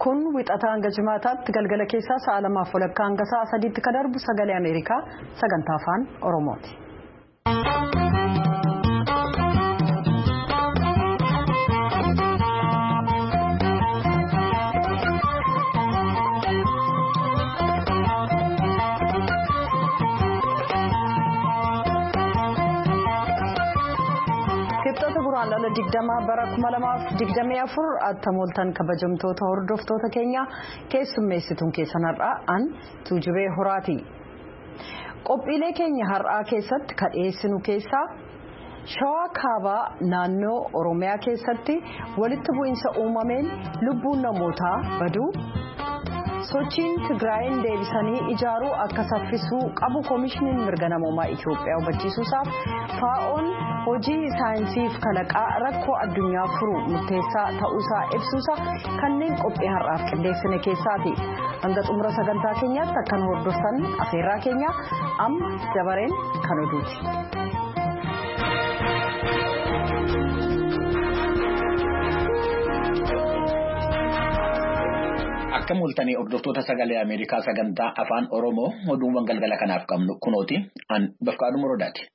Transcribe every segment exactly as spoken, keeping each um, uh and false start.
kun wixataa hanga jimaataatti galgala keessaa sa'a lamaaf walakkaa hanga sa'a sadiitti kan darbu sagalee Ameerikaa sagantaa afaan Oromooti. Lala digdama bara kuma lamaaf digdamii afur attamoltan kabajamtoota hordoftoota keenya keessummeessituun keessan har'aa an Tuujubee Horaati. Qophiilee keenya har'aa keessatti kan dhiyeessinu keessaa Shawaa Kaabaa naannoo Oromiyaa keessatti walitti bu'iinsa uumameen lubbuun namootaa baduu, sochiin Tigraayin deebisanii ijaaruu akka saffisuu qabu koomishiniin mirga namoomaa Itoophiyaa hubachiisuusaaf faa'oon hojii saayinsiif kalaqaa rakkoo addunyaa furuu murteessaa ta'uusaa ibsuusaa kanneen qophii har'aaf qindeessine keessaati. Hanga xumura sagantaa keenyaatti akkan hordoftan afeerraa keenya amma dabareen kan oduuti. Akka mul'atanii hordoftoota sagalee Ameerikaa sagantaa afaan Oromoo oduuwwan galgala kanaaf qabnu kunooti an Bafqaaduu Morodaati.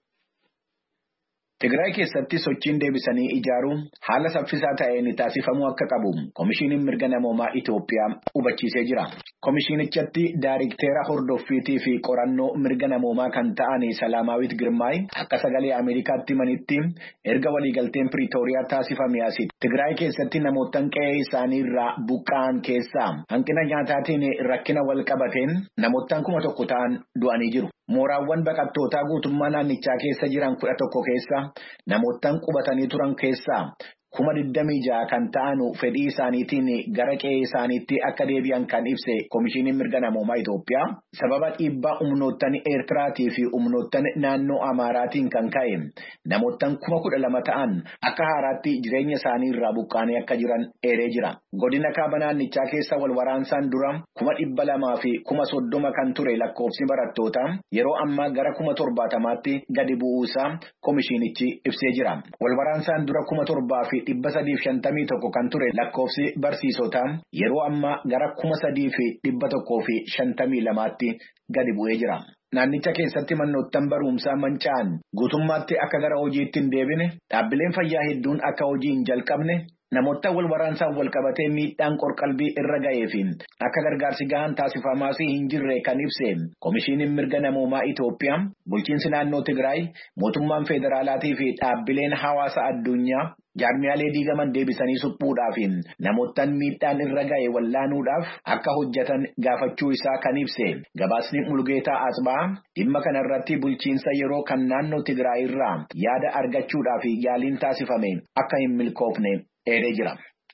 Tigraay keessatti sochiin deebisanii ijaaruun haala saffisaa ta'een taasifamuu akka qabu koomishiniin mirga namoomaa Itoophiyaa hubachiisee jira. Koomishinichatti Daayirikteera hordoffiitii fi qorannoo mirga namoomaa kan ta'an Salaamaawit Girmaay akka sagalee Ameerikaatti himanitti erga waliigalteen Piriitooriyaa taasifame asitti Tigraay keessatti namoota qe'ee isaanii irraa buqqa'an keessaa hanqina nyaataatiin rakkina wal qabateen namoota kuma tokko ta'an du'anii jiru. Mooraawwan baqattootaa guutummaa naannichaa keessa jiran kudha tokko keessa namoota qubatanii turan keessaa kuma digdamii ja'a kan ta'an fedhii isaaniitiin gara qe'ee isaaniitti akka deebi'an kan ibse koomishiniin mirga namoomaa Itoophiyaa sababa dhiibbaa humnoottan Eertiraatii fi humnoottan naannoo Amaaraatiin kan ka'e namoota kuma kudha lama ta'an akka haaraatti jireenya isaanii irraa buqqaanii akka jiran eeree jira. Godina kaaba naannichaa keessa wal waraansaan dura kuma dhibba lamaa fi kuma soddoma kan ture lakkoofsi barattootaa yeroo ammaa gara kuma torbaatamaatti gadi bu'uusaa koomishinichi ibsee jira. Wal waraansaan dura kuma torbaa fi dhibba sadii fi shantamii tokko kan ture lakkoofsi barsiisotaa yeroo ammaa gara kuma sadii fi dhibba tokkoo fi shantamii lamaatti gadi bu'ee jira. Naannicha keessatti manoottan barumsaa manca'an guutummaatti akka gara hojiitti hin deebine dhaabbileen fayyaa hedduun akka hojii hin jalqabne namoota wal waraansaan wal qabatee miidhaan qorqalbii irra ga'ee fi akka gargaarsi gahaan taasifamaas hin jirre kan ibse koomishiniin mirga namoomaa Itoophiyaa bulchiinsi naannoo Tigraay mootummaan federaalaatii fi dhaabbileen hawaasa addunyaa jaarmiyaalee diigaman deebisanii suphuudhaaf namoota miidhaan irra ga'e wallaanuudhaaf akka hojjetan gaafachuu isaa kan ibse gabaasni Mulgeetaa Asbaa dhimma kanarratti bulchiinsa yeroo kan naannoo Tigraay irraa yaada argachuudhaaf yaaliin taasifame akka hin milkoofne eeree jira.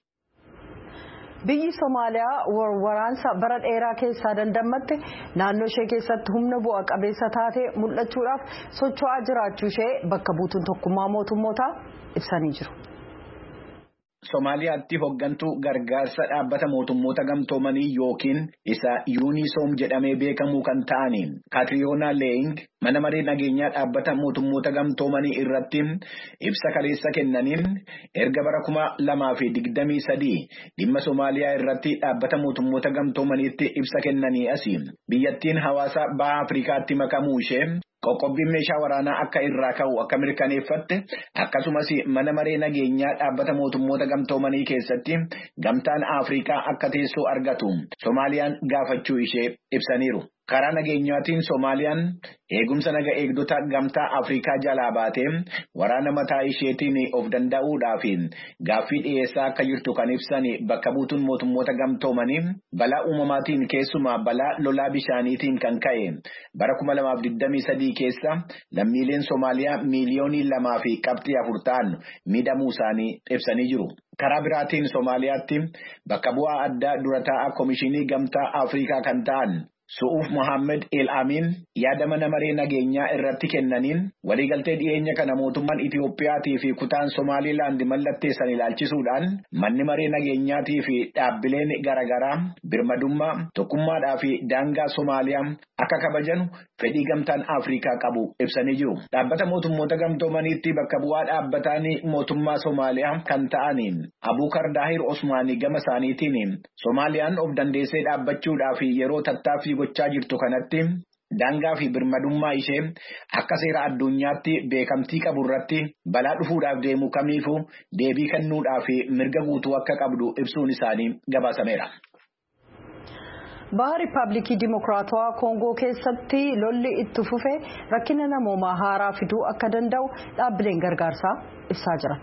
Biyyi Somaaliyaa waraansa bara dheeraa keessaa dandamatte naannoo ishee keessatti humna bu'a qabeessa taatee mul'achuudhaaf socho'aa jiraachuu ishee bakka buutuun tokkummaa mootummootaa ibsanii jiru. Somaaliyaatti hoggantuu gargaarsa dhaabbata mootummoota gamtoomanii yookiin isa Yuunisoom jedhamee beekamu kan ta'aniin Katriyoonaa Leeying mana maree nageenyaa dhaabbata mootummoota gamtoomanii irratti ibsa kaleessa kennaniin erga bara kuma lamaa fi digdamii sadii dhimma Somaaliyaa irratti dhaabbata mootummoota gamtoomaniitti ibsa kennanii asii biyyattiin hawaasa baha Afrikaatti makamuu ishee qoqqobbiin meeshaa waraanaa akka irraa ka'u akka mirkaneeffatte akkasumas mana maree nageenyaa dhaabbata mootummoota gamtoomanii keessatti gamtaan Afrikaa akka teessoo argatu Somaaliyaan gaafachuu ishee ibsaniiru. Karaa nageenyaatiin Somaaliyaan eegumsa naga eegdota gamtaa Afrikaa jalaa baatee waraana mataa isheetiin of danda'uudhaaf gaaffii dhiyeessaa akka jirtu kan ibsan bakka buutuun mootummoota gamtoomanii balaa uumamaatiin keessumaa balaa lolaa bishaaniitiin kan ka'e bara kuma lamaaf digdamii sadii keessa lammiileen Somaaliyaa miiliyoonii lamaa fi qabxii afur ta'an miidhamuu isaanii ibsanii jiru. Karaa biraatiin Somaaliyaatti bakka bu'aa addaa dura taa'aa koomishinii gamtaa Afrikaa kan ta'an Su'uuf Mohaammed El Amin yaada mana maree nageenyaa irratti kennaniin waliigaltee dhiyeenya kana mootummaan Itiyoophiyaatii fi kutaan Somaaliilaand mallatteessan ilaalchisuudhaan manni maree nageenyaatii fi dhaabbileen garaagaraa birmadummaa tokkummaadhaa fi daangaa Somaaliyaa akka kabajanu fedhii gamtaan Afrikaa qabu ibsanii jiru. Dhaabbata mootummoota gamtoomaniitti bakka bu'aa dhaabbataan mootummaa Somaaliyaa kan ta'aniin Abuukar Daahir Osmaanii gama isaaniitiin Somaaliyaan of dandeessee dhaabbachuudhaa fi yeroo tattaaffii gochaa jirtu kanatti daangaa fi birmadummaa ishee akka seera addunyaatti beekamtii qabu irratti balaa dhufuudhaaf deemu kamiifuu deebii kennuudhaaf mirga guutuu akka qabdu ibsuun isaanii gabaasameera. Baha Riippaabilikii Dimokiraatawaa Koongoo keessatti lolli itti fufee rakkina namoomaa haaraa fiduu akka danda'u dhaabbileen gargaarsaa ibsaa jira.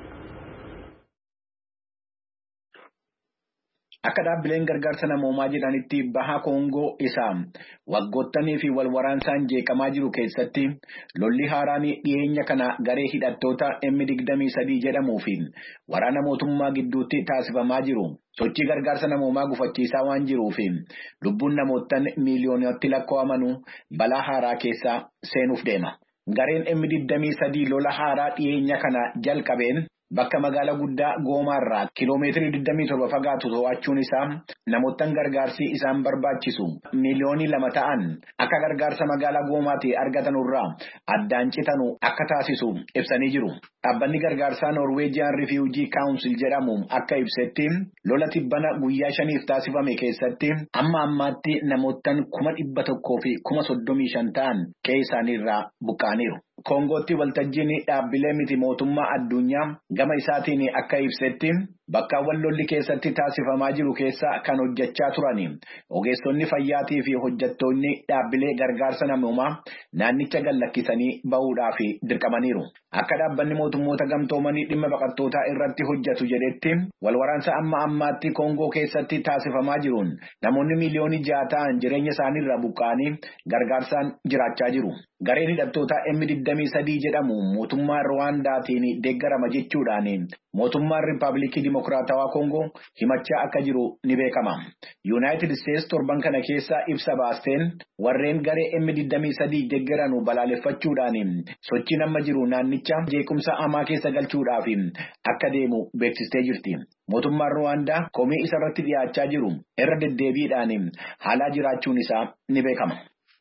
Akka dhaabbileen gargaarsa namoomaa jedhanitti baha Koongoo isaa waggottanii fi wal waraansaan jeeqamaa jiru keessatti lolli haaraan dhiyeenya kana garee hidhattoota M digdamii sadii jedhamuu fi waraana mootummaa gidduutti taasifamaa jiru. Sochii gargaarsa namoomaa gufachiisaa waan jiruuf lubbuun namootaan miiliyoonatti lakkaa'amanuu balaa haaraa keessa seenuuf deema. Gareen M digdamii sadii lola haaraa dhiyeenya kana jalqabeen bakka magaalaa guddaa Goomaarraa kiloomeetirii digdamii torba fagaatu to'achuun isaa namootaan gargaarsi isaan barbaachisu miiliyoonii lama ta'an akka gargaarsa magaalaa Goomaatii argatanurraa addaan citanu akka taasisu ibsanii jiru. Dhaabbanni gargaarsaa Norwegian Refugee Council jedhamu akka ibsetti lola tibbana guyyaa shaniif taasifame keessatti amma ammaatti namootaan kuma dhibba tokkoo fi kuma soddomii shan ta'an qe'ee isaaniirraa buqqa'aniiru. Koongootti waltajjiin dhaabbilee miti mootummaa addunyaa gama isaatiin akka ibsetti bakkaawwan lolli keessatti taasifamaa jiru keessa kan hojjechaa turani. Ogeessonni fayyaatii fi hojjettoonni dhaabbilee gargaarsa namoomaa naannicha gallakkisanii bahuudhaaf dirqamaniiru. Akka dhaabbanni mootummoota gamtoomanii dhimma baqattootaa irratti hojjetu jedhetti walwaraansa amma ammaatti Koongoo keessatti taasifamaa jiruun namoonni miiliyoonii ja'a ta'an jireenya isaaniirraa buqqa'anii gargaarsaan jiraachaa jiru. Gareen hidhattoota M digdamii sadii jedhamu mootummaa Rwaandaatiin deeggarama jechuudhaan mootummaan Riippaabilikii Dimokiraatawaa Koongoo himachaa akka jiru ni beekama. Yuunaayitid Isteetsi torban kana keessa ibsa baasteen warreen garee M digdamii sadii deeggaranu balaaleffachuudhaan sochiin amma jiru naannicha jeequmsa hamaa keessa galchuudhaaf akka deemu beeksistee jirti. Mootummaan Rwaandaa komii isarratti dhiyaachaa jiru irra deddeebiidhaan haalaa jiraachuun isaa ni beekama.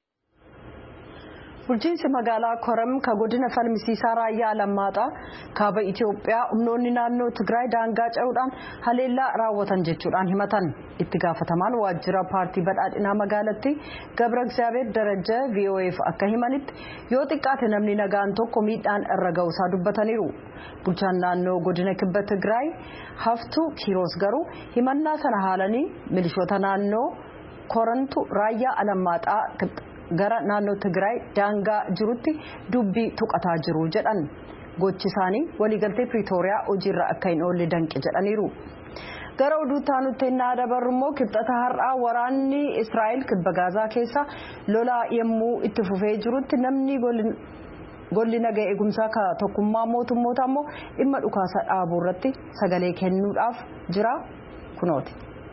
Bulchiinsi magaalaa Koram ka godina falmisiisaa raayyaa Alamaaxaa kaaba Itoophiyaa humnoonni naannoo Tigraay daangaa ce'uudhaan haleellaa raawwatan jechuudhaan himatan. Itti gaafatamaan waajjira paartii badhaadhinaa magaalatti Gabra Egzaabeer Darajaa V O F akka himanitti yoo xiqqaate namni nagaan tokko miidhaan irra ga'uusaa dubbataniiru. Bulchaan naannoo godina kibba Tigraay Haftuu Kiiroos garuu himannaa sana haalanii milishoota naannoo Korantu raayyaa Alamaaxaa gara naannoo Tigraay daangaa jirutti dubbii tuqataa jiru jedhan. Gochi isaanii waliigaltee Pretooriyaa hojiirra akka hin oolle danqe jedhaniiru. Gara oduu taanutti naa dabarru immoo kibxata har'aa waraanni Israa'el kibba Gaazaa keessa lolaa yemmuu itti fufee jirutti namni golli nagaa eegumsaa ka tokkummaa mootummoota immoo dhimma dhukaasa dhaabuu irratti sagalee kennuudhaaf jira kunooti.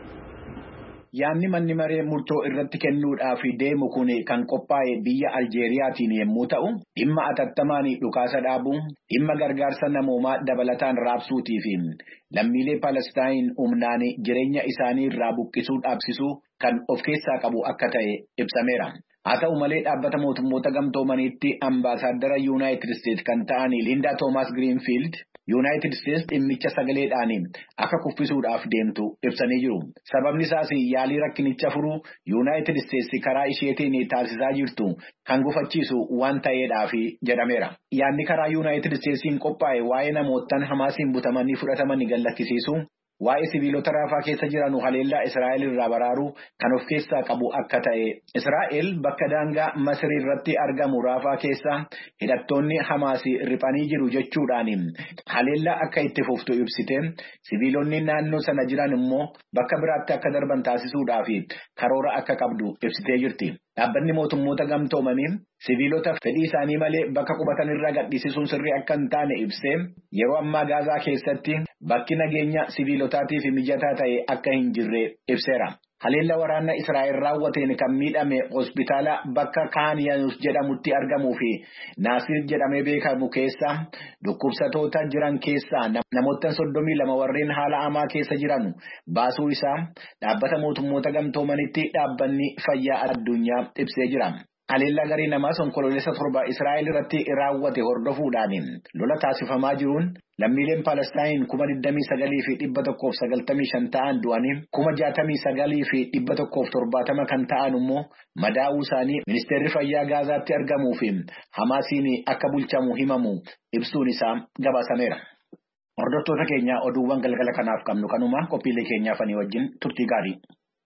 Yaanni manni maree murtoo irratti kennuudhaaf deemu kun kan qophaa'e biyya Aljeeriyaatiin yommuu ta'u, dhimma atattamaan dhukaasa dhaabuu, dhimma gargaarsa namoomaa dabalataan raabsuutii fi lammiilee Palestaayin humnaan jireenya isaanii irraa buqqisuu dhaabsisuu kan of keessaa qabu akka ta'e ibsameera. Haa ta'u malee dhaabbata mootummoota gamtoomaniitti ambaasaadara Yuunaayitid Isteetsi kan ta'an Linda Toomas Giriinfiild Yuunaayitid Isteetsi dhimmicha sagaleedhaan akka kuffisuudhaaf deemtu ibsanii jiru. Sababni isaas yaalii rakkinicha furuu Yuunaayitid Isteetsi karaa isheetiin taasisaa jirtu kan gufachiisu waan ta'eedhaaf jedhameera. Yaanni karaa Yuunaayitid Isteetsiin qophaa'e waa'ee namootaan Hamaasiin butamanii fudhatamanii gallakkisiisu. Waa'ee sibiilota raafaa keessa jiran haleellaa Israa'el irraa baraaruu kan of keessaa qabu akka ta'e. Israa'el bakka daangaa Masrii irratti argamu raafaa keessa hidhattoonni Hamaasii riphanii jiru jechuudhaan haleellaa akka itti fuftu ibsite. Sibiilonni naannoo sana jiran immoo bakka biraatti akka darban taasisuudhaaf karoora akka qabdu ibsitee jirti. Dhaabbanni mootummoota gamtoomanii sibiilota fedhii isaanii malee bakka qubatan irraa gadhiisisuun sirrii akka hin taane ibsee yeroo ammaa Gaazaa keessatti bakki nageenya sibiilotaatiif mijataa ta'e akka hin jirre ibseera. Haleella waraana Israa'el raawwateen kan miidhame hospitaala bakka Kaaniyus jedhamutti argamuu fi Naasir jedhamee beekamu keessa dhukkubsatoota jiran keessaa namoota soddomii lama warreen haala hamaa keessa jiran baasuu isaa dhaabbata mootummoota gamtoomanitti dhaabbanni fayyaa addunyaa ibsee jira. Haleellaa garii namaa onkoloolessa torba Israa'el irratti raawwate hordofuudhaan lola taasifamaa jiruun lammiileen Palestaayin kuma digdamii sagalii fi dhibba tokkoof sagaltamii shan ta'an du'anii kuma jaatamii sagalii fi dhibba tokkoof torbaatama kan ta'an immoo madaa'uu isaanii ministeerri fayyaa Gaazaatti argamuu fi Hamaasiin akka bulchamu himamu ibsuun isaa gabaasameera. Hordoftoota keenya oduuwwan galgala kanaaf qabnu kanuma qophiilee keenyaaf ani wajjin turtii gaarii.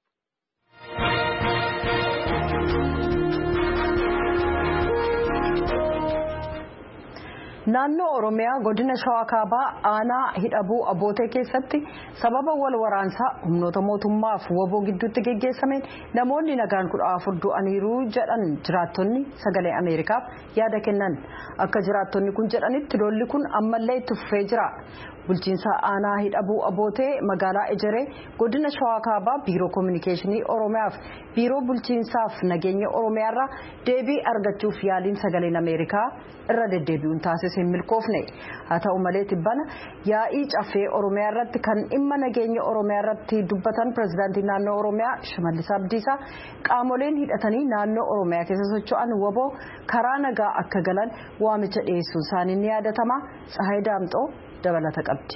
Naannoo Oromiyaa godina Shawaa Kaabaa aanaa hidhabuu abootee keessatti sababa wal waraansaa humnoota mootummaa fi waboo gidduutti geggeessameen namoonni nagaan kudha afur du'aniiru jedhan jiraattonni sagalee Ameerikaaf yaada kennan. Akka jiraattonni kun jedhanitti lolli kun ammallee itti fufee jira. Bulchiinsa aanaa hidhabuu abootee magaalaa Ejeree godina Shawaa Kaabaa biiroo kominikeeshinii Oromiyaaf biiroo bulchiinsaaf nageenya Oromiyaarraa deebii argachuuf yaaliin sagaleen Ameerikaa irra deddeebi'uun taasise hin milkoofne. Haa ta'u malee tibbana yaa'ii caffee Oromiyaa irratti kan dhimma nageenya Oromiyaa irratti dubbatan pirezidaantii naannoo Oromiyaa Shimallis Abdiisaa qaamoleen hidhatanii naannoo Oromiyaa keessa socho'an waboo karaa nagaa akka galan waamicha dhiyeessuun isaanii ni yaadatama. Tsahaay Daamxoo dabalata qabdi.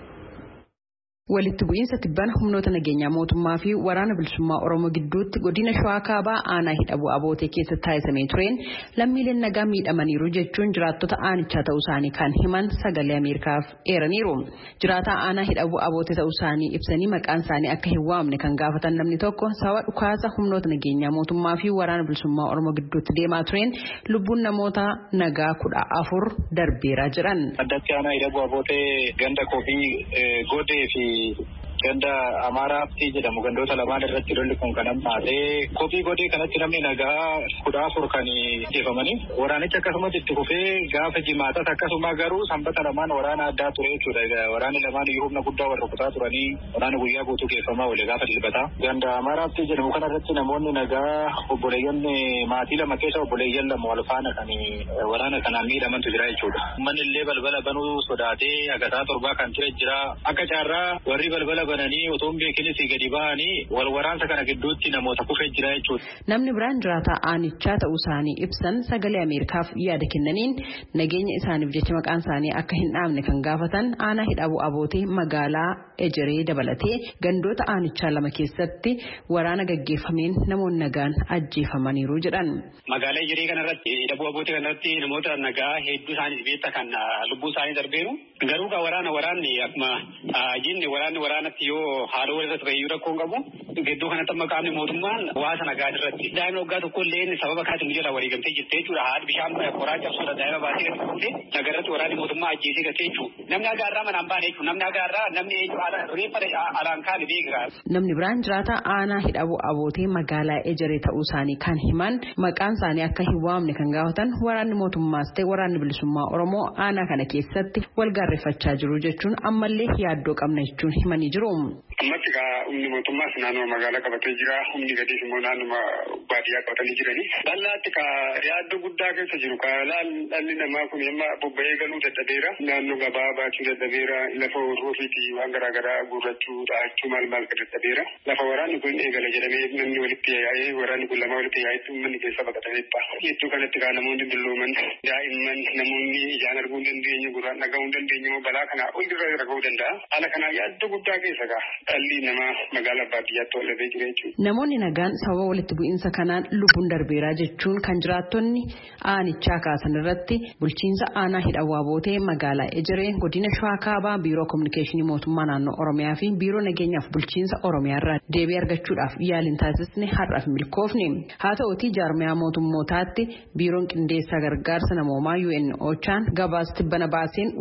Walitti bu'iinsa tibbana humnoota nageenyaa mootummaa fi waraana bilisummaa Oromoo gidduutti godina Shawaa Kaabaa aanaa hidhabuu abootee keessatti taasisamee tureen lammiileen nagaa miidhamaniiru jechuun jiraattota aanichaa ta'uu isaanii kan himan sagalee Ameerikaaf eeraniiru. Jiraataa aanaa hidhabuu abootee ta'uu isaanii ibsanii maqaan isaanii akka hin waamne kan gaafatan namni tokko sababa dhukaasa humnoota nageenyaa mootummaa fi waraana bilisummaa Oromoo gidduutti deemaa tureen lubbuun namoota nagaa kudha afur darbeera jiran. Addatti aanaa hidhabuu abootee ganda koofii godee fi ganda Amaaraatti jedhamu gandoota lamaan irratti lolli kun kan hammaatee kophii godee kanatti namni nagaa kudha afur kan jeefamanii waraanichi akkasumas itti fufee gaafa jimaatas akkasuma garuu sanbata lamaan waraana addaa ture jechuudha. Waraanni lamaan humna guddaa wal rukutaa turanii waraana guyyaa guutuu geeffamaa oole gaafa dilbataa. Ganda Amaaraatti jedhamu kanarratti namoonni nagaa obboleeyyan maatii lama keessa obboleeyyan lama wal faana kan waraana kanaan miidhamantu jira jechuudha. Manni illee balbala banuu sodaatee agataa torbaa kan ture jira. Akka caarraa warri balbala bananii otoo beekinis gadi ba'anii wal waraansa kana gidduutti namoota kufee jira jechuudha. Namni biraan jiraataa aanichaa ta'uu isaanii ibsan sagalee Ameerikaaf yaada kennaniin nageenya isaaniif jecha maqaan isaanii akka hin dhaamne kan gaafatan aanaa hidhabuu abootee magaalaa Ejeree dabalatee gandoota aanichaa lama keessatti waraana gaggeeffameen namoonni nagaan ajjeefamaniiru jedhan. Magaalaa Ejeree kanarratti hidhabuu abootee kanarratti namoota nagaa hedduu isaanii beekta kan lubbuu isaanii darbeeru garuu kan waraana waraanni akkuma jinni waraanni waraanatti yoo haaloo walirratti fayyuu rakkoon qabu gidduu kanatti amma qaamni mootummaan hawaasa nagaa irratti daa'imni waggaa tokko illee sababa kaatiin jala waliigamtee jirti jechuudha. Haadhi bishaan qoraa cabsuudha daa'ima baasee gadi fuutee nagarratti waraanni mootummaa ajjeesee gatee jechuudha. Namni agaarraa manaan baane jechuudha. Namni agaarraa namni reeffa alaan kaane beekaa. Namni biraan jiraataa aanaa hidhabuu abootee magaalaa Ejeree ta'uu isaanii kan himan maqaan isaanii akka hin waamne kan gaafatan waraanni mootummaas ta'e waraanni bilisummaa Oromoo aanaa kana keessatti wal gaarreeffachaa jiru jechuun ammallee yaaddoo qabna jechuun himanii jiru. Ammatti kaa humni mootummaas naannoo magaalaa qabatee jira. Humni gadiis immoo naannoo baadiyyaa qabatanii jiranii. Bal'aatti kaa yaaddoo guddaa keessa jiru. Kaa dhalli namaa kun amma bobba'ee galuu dadhabeera. Naannoo gabaa baachuu dadhabeera. Lafa horoofiiti waan garaa garaa guurrachuu dhaachuu maal maal dadhabeera. Lafa waraanni kun eegala jedhamee namni walitti yaa'ee waraanni kun lama walitti yaa'etti uummanni keessa baqatanii ba'a. Hedduu kanatti kaa namoonni dullooman daa'imman namoonni ijaan arguu hin dandeenye gurraan dhaga'uu hin dandeenye balaa kanaa hundirra dhaga'uu danda'a. Haala kanaa yaaddoo guddaa keessa kaa dhalli namaa magaalaa baadiyyaatti walabee jira jechuudha. Namoonni nagaan sababa walitti bu'iinsa kanaan lubbuun darbeeraa jechuun kan jiraattonni aanichaa kaasan irratti bulchiinsa aanaa hidhabuu abootee magaalaa Ejeree godina Shawaa Kaabaa biiroo kominikeeshinii mootummaa naannoo Oromiyaa fi biiroo nageenyaaf bulchiinsa Oromiyaa irraa deebii argachuudhaaf yaaliin taasisne har'aaf milkoofne. Haa ta'uutii jaarmiyaa mootummootaatti biiroon qindeessaa gargaarsa namoomaa U N Ochaan gabaasa tibbana baaseen walitti bu'iinsa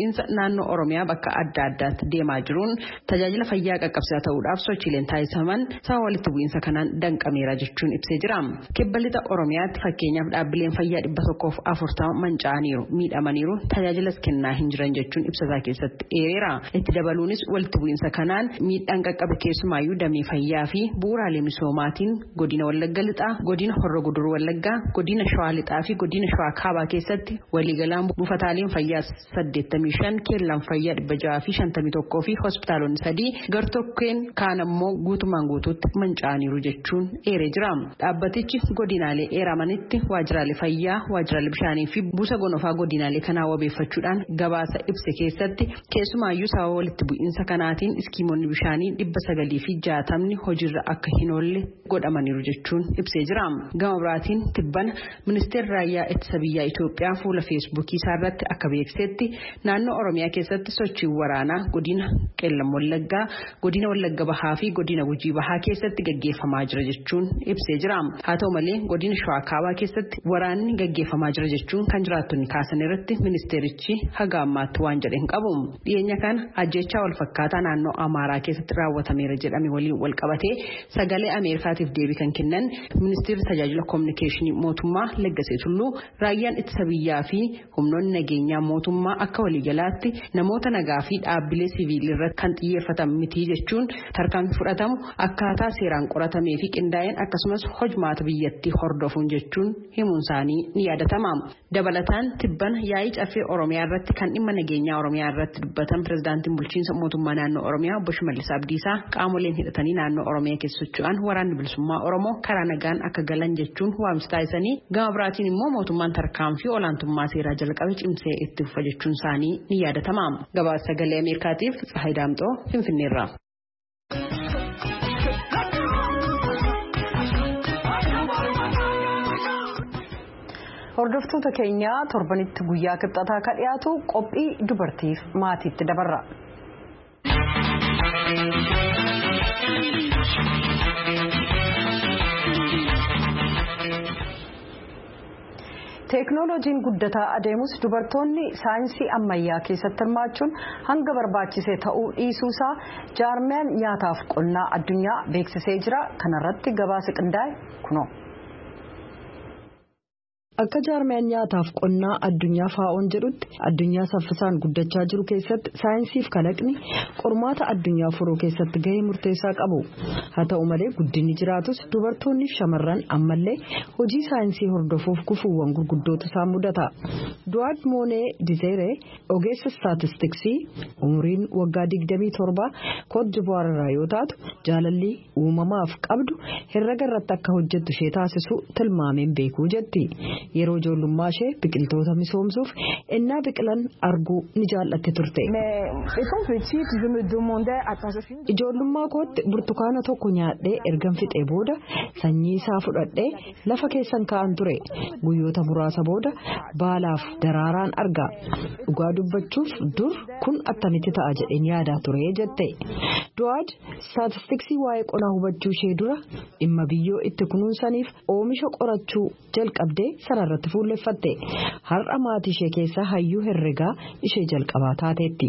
bu'iinsa naannoo Oromiyaa bakka adda addaatti deemaa jiruun tajaajila fayyaa qaqqabsiisaa ta'uudhaaf sochiileen taasifaman sababa walitti bu'iinsa kanaan danqameera jechuun ibsee jira. Kibba lixa Oromiyaatti fakkeenyaaf dhaabbileen fayyaa dhibba tokkoof afurtama manca'aniiru miidhamaniiru tajaajilas kennaa hin jiran jechuun ibsasaa keessatti eereera. Itti dabaluunis walitti bu'iinsa kanaan miidhaan qaqqabe keessumaayyuu damee fayyaa fi bu'uuraalee misoomaatiin godina Wallagga lixaa, godina Horroo Guduruu Wallaggaa, godina Shawaa lixaa fi godina Shawaa kaabaa keessatti waliigalaan buufataaleen fayyaa saddeettamii shan, keellaan fayyaa dhibba jaha fi shantamii tokkoo fi hospitaalonni sadii gartokkeen kaan ammoo guutumaan guutuutti manca'aniiru jechuun eeree jira. Dhaabbatichi godinaalee eeramanitti waajjiraalee fayyaa, waajjiraalee bishaanii fi buusa gonofaa godinaalee kanaa wabeeffachuudhaan gabaasa ibse keessatti keessumaayyuu sababa walitti bu'iinsa kanaatiin iskiimonni bishaanii dhibba sagalii fi jaatamni hojiirra akka hin oolle godhamaniiru jechuun ibsee jira. Gama biraatiin tibbana ministeerri raayyaa ittisa biyyaa Itoophiyaa fuula feesbuukii isaa irratti akka beeksisetti naannoo Oromiyaa keessatti sochii waraanaa godina Qeellam Wallaggaa, godina Wallagga Bahaa fi godina Gujii Bahaa keessatti gaggeeffamaa jira jechuun ibsee jira. Haa ta'u malee godina Shawaa Kaabaa keessatti waraanni gaggeeffamaa jira jechuun kan jiraattonni kaasan irratti ministeerichi haga ammaatti waan jedhe hin qabu. Dhiyeenya kana ajjechaa wal fakkaataa naannoo Amaaraa keessatti raawwatameera jedhame waliin wal qabatee sagalee Ameerikaatiif deebii kan kennan ministeerri tajaajila kominikeeshinii mootummaa Leggasee Tulluu raayyaan ittisa biyyaa fi humnoonni nageenyaa mootummaa akka waliigalaatti namoota nagaa fi dhaabbilee siviilii irratti kan xiyyeeffatan miti jechuun tarkaanfii fudhatamu akkaataa seeraan qoratamee fi qindaa'een akkasumas hojmaata biyyattii hordofuun jechuun himuun isaanii ni yaadatama. Dabalataan tibbana yaa'ii caffee Oromiyaa irratti kan dhimma nageenyaa Oromiyaa irratti dubbatan pirezidaantiin bulchiinsa mootummaa naannoo Oromiyaa obbo Shimallis Abdiisaa qaamoleen hidhatanii naannoo Oromiyaa keessa socho'an waraanni bilisummaa Oromoo karaa nagaan akka galan jechuun waamicha taasisanii gama biraatiin immoo mootummaan tarkaanfii olaantummaa seeraa jalqabe cimsee itti fufa jechuun isaanii ni yaadatama. Gabaasa sagalee Ameerikaatiif Tsahaay Daamxoo Finfinneerraa. Hordoftoota keenya torbanitti guyyaa kibxataa ka dhiyaatu qophii dubartiif maatiitti dabarra. Teeknooloojiin guddataa adeemus dubartoonni saayinsii ammayyaa keessatti hirmaachuun hanga barbaachisee ta'uu dhiisuusaa jaarmiyaan nyaataaf qonnaa addunyaa beeksisee jira. Kanarratti gabaasa qindaa'e kunoo. Akka jaarmiyaan nyaataaf qonnaa addunyaa faa'oon jedhutti addunyaa saffisaan guddachaa jiru keessatti saayinsiif kalaqni qormaata addunyaa furuu keessatti gahee murteessaa qabu. Haa ta'u malee guddinni jiraatus dubartoonni fi shamarran ammallee hojii saayinsii hordofuuf gufuuwwan gurguddootu isaan mudata. Duwaad Moonee Dizeree ogeessa staatistiksii umriin waggaa digdamii torba Koot Divuwaar irraa yoo taatu jaalalli uumamaaf qabdu herrega irratti akka hojjettu ishee taasisu tilmaameen beekuu jetti. Yeroo ijoollummaa ishee biqiltoota misoomsuuf ennaa biqilan arguu ni jaallatti turte. Ijoollummaa kootti burtukaana tokko nyaadhee ergan fixee booda sanyii isaa fudhadhee lafa keessan kaa'an ture. Guyyoota muraasa booda baalaaf daraaraan arga. Dhugaa dubbachuuf dur kun attamitti ta'a jedheen yaadaa ture jette. Duwaad staatistiksii waa'ee qonnaa hubachuu ishee dura dhimma biyyoo itti kunuunsaniif oomisha qorachuu jalqabdee sararratti fuulleffatte. Har'a maatii ishee keessaa hayyuu herregaa ishee jalqabaa taateetti.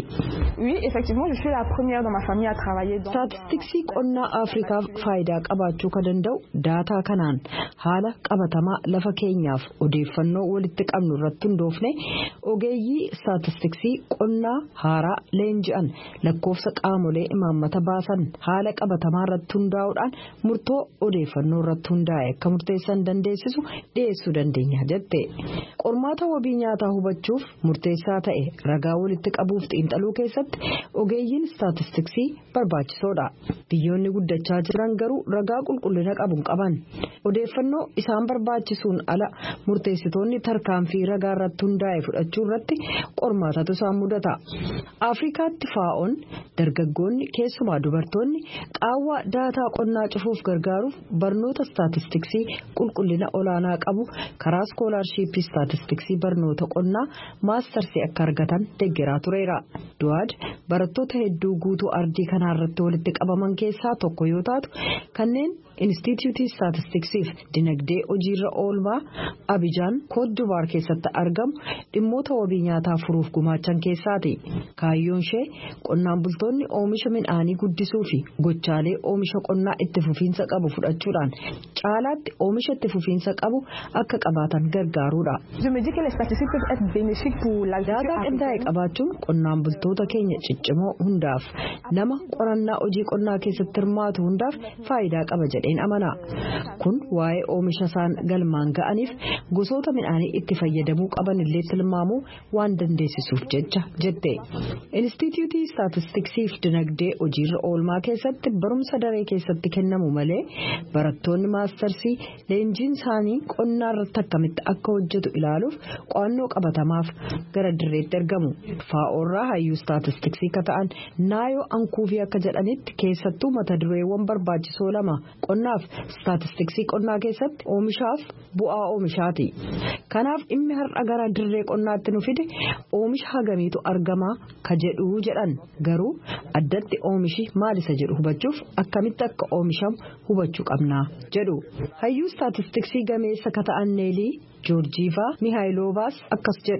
Staatistiksii qonnaa Afrikaaf faayidaa qabaachuu kan danda'u daataa kanaan haala qabatamaa lafa keenyaaf odeeffannoo walitti qabnu irratti hundoofne ogeeyyii staatistiksii qonnaa haaraa leenji'an lakkoofsa qaamolee imaammata baasan haala qabatamaa irratti hundaa'uudhaan murtoo odeeffannoo irratti hundaa'e akka murteessan dandeessisu dhiyeessuu dandeenya jette. Qormaata wabii nyaataa hubachuuf murteessaa ta'e ragaa walitti qabuuf xiinxaluu keessatti ogeeyyiin staatistiksii barbaachisoodha. Biyyoonni guddachaa jiran garuu ragaa qulqullina qabu qaban. Odeeffannoo isaan barbaachisuun ala murteessitoonni tarkaanfii ragaa irratti hundaa'e fudhachuu irratti qormaatatu isaan mudata. Afrikaatti faa'oon dargaggoonni keessumaa dubartoonni qaawwa daataa qonnaa cufuuf gargaaruuf barnoota staatistiksii qulqullina olaanaa qabu karaa iskoolaarshiippii staatistiksii barnoota qonnaa maastarsii akka argatan deeggaraa tureera. Duwaad barattoota hedduu guutuu ardii kanaa irratti walitti qabaman keessaa tokko yoo taatu kanneen Instituutii Staatistiksiif dinagdee hojiirra oolmaa Abijaan Koodivuwaar keessatti argamu dhimmoota wabii nyaataa furuuf gumaachan keessaati. Kaayyoon ishee qonnaan bultoonni oomisha midhaanii guddisuu fi gochaalee oomisha qonnaa itti fufiinsa qabu fudhachuudhaan caalaatti oomisha itti fufiinsa qabu akka qabaatan gargaaruudha. Daataa qindaa'e qabaachuun qonnaan bultoota keenya ciccimoo hundaaf nama qorannaa hojii qonnaa keessatti hirmaatu hundaaf faayidaa qaba jedheen amana. Kun waa'ee oomisha isaan galmaan ga'aniif gosoota midhaanii itti fayyadamuu qaban illee tilmaamuu waan dandeessisuuf jecha jette. Instituutii Staatistiksiif dinagdee hojiirra oolmaa keessatti barumsa daree keessatti kennamu malee barattoonni maastarsii leenjiin isaanii qonnaa irratti akkamitti akka hojjetu ilaaluuf qo'annoo qabatamaaf gara dirreetti ergamu. Faa'oorraa hayyuu staatistiksii ka ta'an Naayoo Ankuufii akka jedhanitti keessattuu mata dureewwan barbaachisoo lama qonnaaf staatistiksii qonnaa keessatti oomishaaf bu'aa oomishaati. Kanaaf dhimmi har'a gara dirree qonnaatti nu fide oomisha hagamiitu argamaa ka jedhu jedhan garuu addatti oomishi maal isa jedhu hubachuuf akkamitti akka oomishamu hubachuu qabnaa jedhu. Hayyuu staatistiksii gameessa ka ta'an Neelii Joorjiivaa Mihaayloovaas akkas jedhu.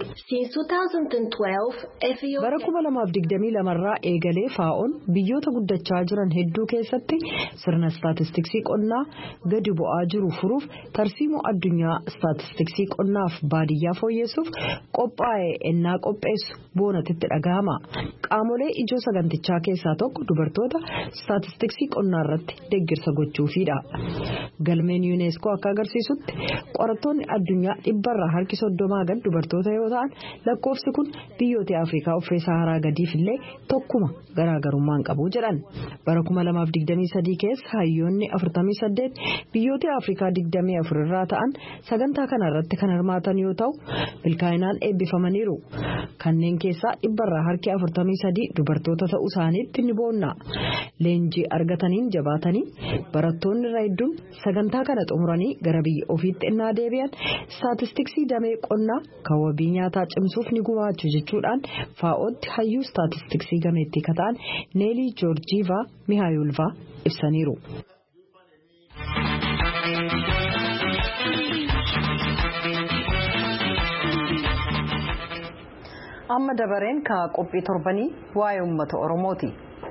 Bara kuma lamaaf digdamii lamarraa eegalee faa'oon biyyoota guddachaa jiran hedduu keessatti sirna staatistiksii qonnaa gadi bu'aa jiru furuuf tarsiimoo addunyaa staatistiksii qonnaaf baadiyyaa fooyyessuuf qophaa'e ennaa qopheessu boonatitti dhagahama. Qaamolee ijoo sagantichaa keessaa tokko dubartoota staatistiksii qonnaa irratti deeggarsa gochuufiidha. Galmeen yuuneeskoo akka agarsiisutti qorattoonni addunyaa dhibbarraa harki soddomaa gad dubartoota yoo ta'an lakkoofsi kun biyyoota Afrikaa uffee Saharaa gadiif illee tokkuma garaagarummaan qabu jedhan. Bara kuma lamaaf digdamii sadii keessa hayyoonni afurtamii saddeet biyyoota Afrikaa digdamii afur irraa ta'an sagantaa kana irratti kan hirmaatan yoo ta'u milkaa'inaan eebbifamaniiru. Kanneen keessaa dhibbarraa harki afurtamii sadii dubartoota ta'uu isaaniitti ni boonna. Leenjii argataniin jabaatanii barattoonni irraa hedduun sagantaa kana xumuranii gara biyya ofiitti ennaa deebi'an staatistiksii damee qonnaa kan wabii nyaataa cimsuuf ni gumaachu jechuudhaan faa'ootti hayyuu staatistiksii gameettii ka ta'an Neelii Joorjiivaa Mihaayolvaa ibsaniiru. Amma dabareen ka qophii torbanii waa'ee uummata Oromooti.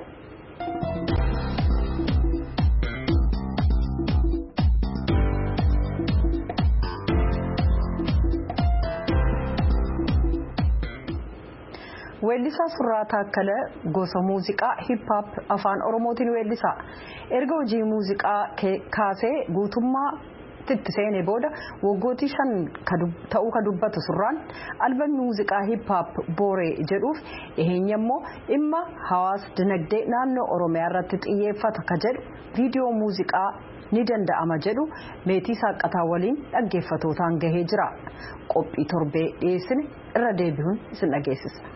Weellisaa Surraa Taakkalee gosa muuziqaa hip-hop afaan Oromootiin weellisa. Erga hojii muuziqaa kaasee guutummaa itti seenee booda waggootii shan ta'uu ka dubbatu Surraan albaamii muuziqaa hip-hop Booree jedhuuf dhiheenya immoo dhimma hawaasa dinagdee naannoo Oromiyaa irratti xiyyeeffata ka jedhu viidiyoo muuziqaa ni danda'ama jedhu meetii saaqataa waliin dhaggeeffatootaan gahee jira. Qophii torbee dhiyeessine irra deebi'uun isin dhageessisna.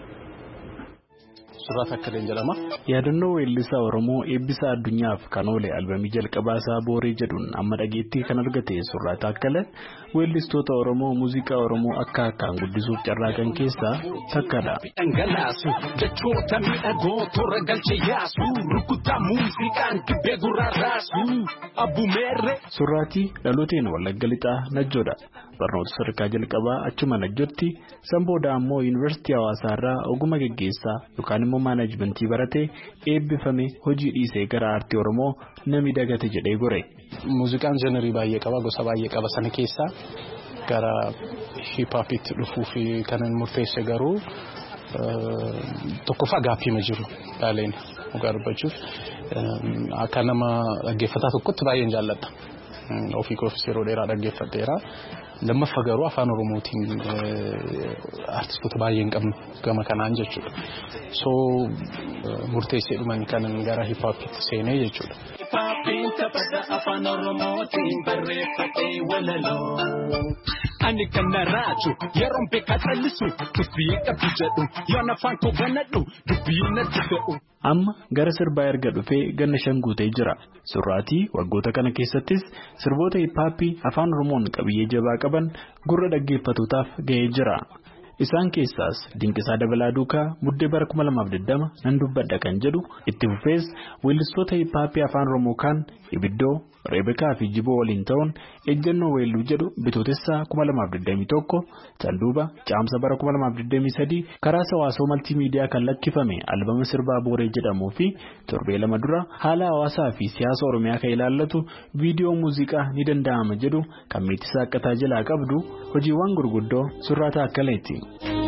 Surraa Taakkalee jedhama. Yaadannoo weellisaa Oromoo eebbisa addunyaaf kan oole albaamii jalqabaa isaa Booree jedhuun amma dhageettii kan argate Surraa Taakkalee weellistoota Oromoo muuziqaa Oromoo akka akkaan guddisuuf carraaqan keessaa takkadha. Dhangalaasu jechoota miidhagoo toora galchee yaasu rukuttaa muuziqaan dibbee gurraa raasu abbumeerre. Surraatii dhalooteen Wallagga Lixaa Najjoodha. Barnoota sadarkaa jalqabaa achuma Najjootti sanbooda ammoo yuunivarsiitii Hawaasaa irraa ogummaa gaggeessaa yookaan immoo maanaajmentii baratee eebbifame hojii dhiisee gara aartii Oromoo nami dagate jedhee gore. Muuziqaan jenerii baay'ee qaba, gosa baay'ee qaba. Sana keessaa gara hip-hopitti dhufuuf kanan murteesse garuu tokkoffaa gaaffii ma jiru dhaaleen dhugaa dubbachuuf akka nama dhaggeeffataa tokkotti baay'een jaalladha. Ofii koofis yeroo dheeraa dhaggeeffadheera. Lammaffaa garuu afaan Oromootiin artistoota baay'ee hin qabnu gama kanaan jechuudha. So murteessee dhuman kanan gara hip-hopitti seenee jechuudha. Hip-hopiin taphata afaan Oromootiin barreeffadhee walaloo. Ani kana raaju yeroon beekaa callisu dubbii qabdu jedhu yoon afaan koo banadhu dubbii natti ta'u. Amma gara sirbaa erga dhufee ganna shan guutee jira. Surraatii waggoota kana keessattis sirboota hip-hopii afaan Oromoon qabiyyee jabaa qaban gurra dhaggeeffatootaaf ga'ee jira. Isaan keessaas Dinqisaa Dabalaa Duukaa muddee bara kuma lamaaf digdama nan dubbadha kan jedhu itti fufees weellistoota hiphaappii afaan Oromoo kan Ibiddoo, Reebekaa fi Jiboo waliin ta'uun ejjennoo weelluu jedhu bitootessaa kuma lamaaf digdamii tokko Sanduuba Caamsa bara kuma lamaaf digdamii sadii karaa hawaasoo maltiimiidiyaa kan lakkifame albama sirbaa Booree jedhamuu fi torbee lama dura haala hawaasaa fi siyaasa Oromiyaa kan ilaallatu viidiyoo muuziqaa ni danda'ama jedhu kan Meetisaa Akkataa jalaa qabdu hojiiwwan gurguddoo Surraa Taakkaleeti.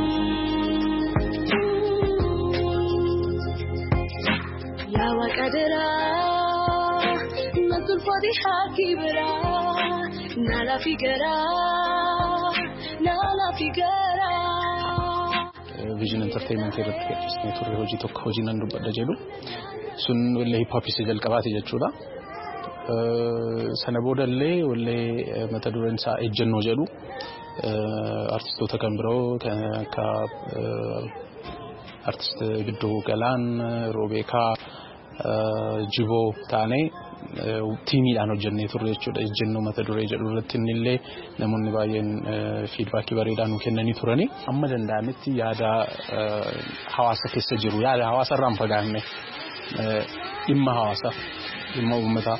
Fodi hakibra nala figara nala figara Vision Entertainment irratti keessatti turre hojii tokko hojii nan dubbadha jedhu sun wallee hip hop isa jalqabaati jechuudha. Sana boodallee wallee mata dureen isaa ejjennoo jedhu artistoota kan biroo kan akka artist Ibiddoo Galaan, Roobeekaa, Jiboo taanee tiimiidhaan hojjennee turre jechuudha. Ejjennoo mata duree jedhu irratti illee namoonni baay'een fiidbaakii bareedaan kennanii turani. Amma danda'ametti yaada hawaasa keessa jiru yaada hawaasa irraan fagaanne dhimma hawaasaa dhimma uummataa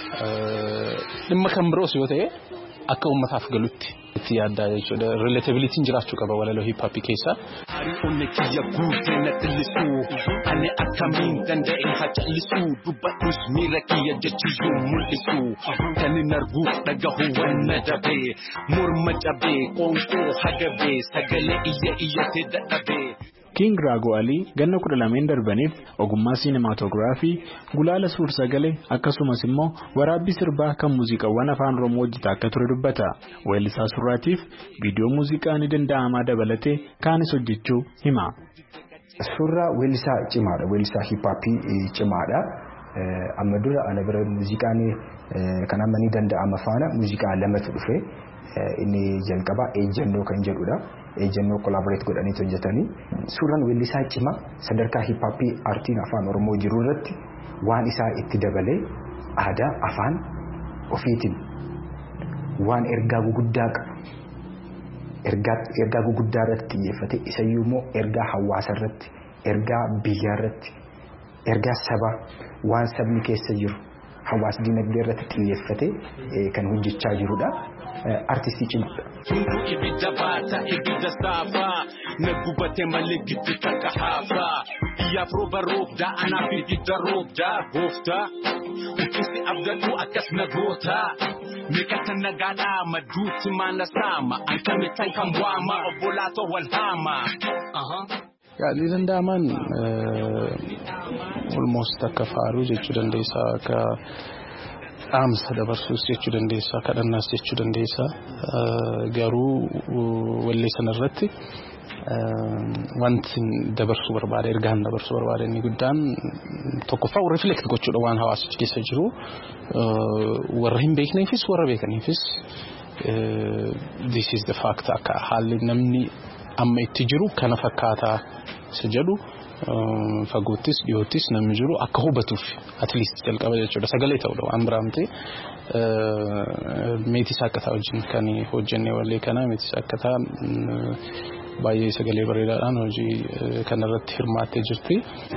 dhimma kan biroos yoo ta'e akka uummataaf galutti itti yaaddaa jechuudha. Relatabilitiin jiraachuu qaba walaloo hip hop keessa. Onne kiyya guutee na xillisuu ani akkamiin danda'e haa callisuu dubbadhus miira kiyya jechiyyuu mul'isu kan hin argu dhagahu wanna dabee morma cabee qoonqoo hagabee sagalee iyya iyyatee dadhabee. King Raago Alii ganna kudha lameen darbaniif ogummaa sinematogiraafii gulaala suur-sagalee akkasumas immoo waraabbii sirbaa kan muuziqaawwan afaan Oromoo hojjetaa akka ture dubbata. Weellisaa Surraatiif viidiyoo muuziqaa ni danda'amaa dabalatee kaanis hojjechuu hima. Surraa weellisaa cimaadha. Weellisaa hip-hopii cimaadha. Amma dura ana bira muuziqaan kan amma ni danda'ama faana muuziqaa lamatu dhufe. Inni jalqabaa ejjennoo kan jedhudha. Ejjennoo collaborate godhanii hojjetanii suuraan weellisaa cimaa sadarkaa hip hop artiin afaan Oromoo jiru irratti waan isaa itti dabalee aadaa afaan ofiitiin waan ergaa guguddaa qabu ergaa ergaa guguddaa irratti xiyyeeffate isayyuu immoo ergaa hawaasa irratti ergaa biyyaa irratti ergaa sabaa waan sabni keessa jiru hawaasa dinagdee irratti xiyyeeffate kan hojjechaa jirudha. Artistii cimaadha. Ibidda baata ibidda saafaa nagubate malee gidduu takka haafaa biyyaaf rooba roobdaa anaaf ibidda roobdaa gooftaa uffisi abdadhu akkas nagootaa meeqata nagaadhaa madduutti maana saama ankamitan kan waama obbolaatoo wal haama. Yaadni danda'aman almost akka faaruu jechuu dandeessaa akka dhaamsa dabarsuus jechuu dandeessaa kadhannaas jechuu dandeessaa garuu wallee sanarratti wanti dabarsuu barbaade ergaan dabarsuu barbaade inni guddaan tokkoffaa reflect gochuudha waan hawaasichi keessa jiru warra hin beekneefis warra beekaniifis this is the fact akka haalli namni amma itti jiru kana fakkaataa isa jedhu fagoottis dhiyoottis namni jiru akka hubatuuf at least jalqaba jechuudha sagalee ta'udha waan biraamte Meetisaa Akkataa wajjin kan hojjenne wallee kana Meetisaa Akkataa baay'ee sagalee bareedaadhaan hojii kanarratti hirmaattee jirti.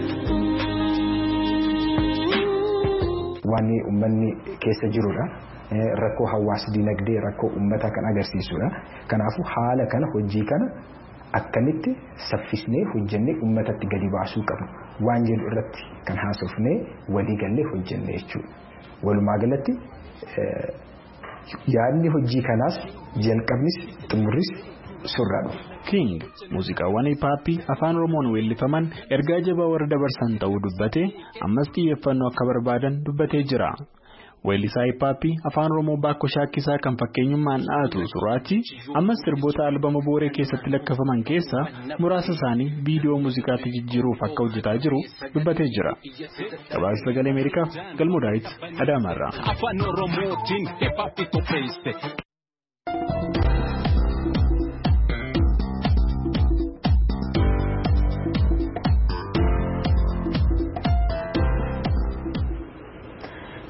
Waan uummanni keessa jirudha. Rakkoo hawaasa dinagdee rakkoo uummata kan agarsiisudha. Kanaafuu haala kana hojii kana akkamitti saffisnee hojjennee uummatatti gadi baasuu qabnu waan jedhu irratti kan haasofnee walii gallee hojjenne jechuudha. Walumaa galatti yaadni hojii kanaas jalqabnis xumurris surraadha. King muuziqaawwan hip hop afaan Oromoon weellifaman ergaa jabaa warra dabarsan ta'uu dubbatee ammas xiyyeeffannoo akka barbaadan dubbatee jira. Weellisaa hip hop afaan Oromoo baakko shaakkisaa kan fakkeenyummaan dhaatu Surraati ammas sirboota albama Booree keessatti lakkafaman keessa muraasa isaanii viidiyoo muuziqaatti jijjiiruuf akka hojjetaa jiru dubbatee jira. Gabaasa Sagalee Ameerikaaf Galmoo Daawit Adaamaarraa. Afaan Oromootiin hip hop qopheesse.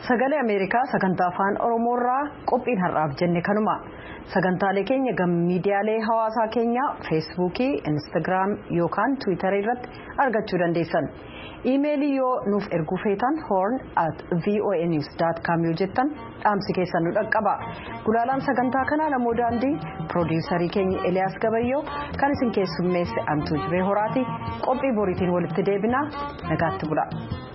Sagalee Ameerikaa sagantaa afaan Oromoorraa qophiin har'aaf jenne kanuma. Sagantaalee keenya gam miidiyaalee hawaasaa keenya feesbuukii, instaagiraam yookaan tiwiitarii irratti argachuu dandeessan. Iimeelii yoo nuuf erguu feetan horn at voanews dot com yoo jettan dhaamsi keessan nu dhaqqaba. Gulaalaan sagantaa kanaa namoo daandii piroodiisarii keenya Eliyaas Gabayyoo kan isin keessummeesse Antuu Jibee Horaati. Qophii boriitiin walitti deebinaa nagaatti bula.